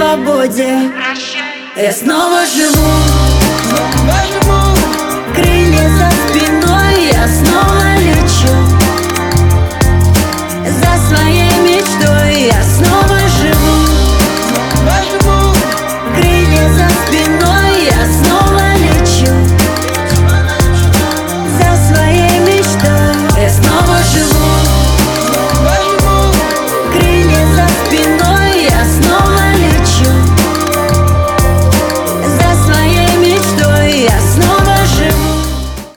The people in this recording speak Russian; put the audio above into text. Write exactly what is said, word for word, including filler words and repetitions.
свободе. Я снова живу, крылья за спиной, я снова лечу за своей мечтой. Я снова живу, крылья за спиной.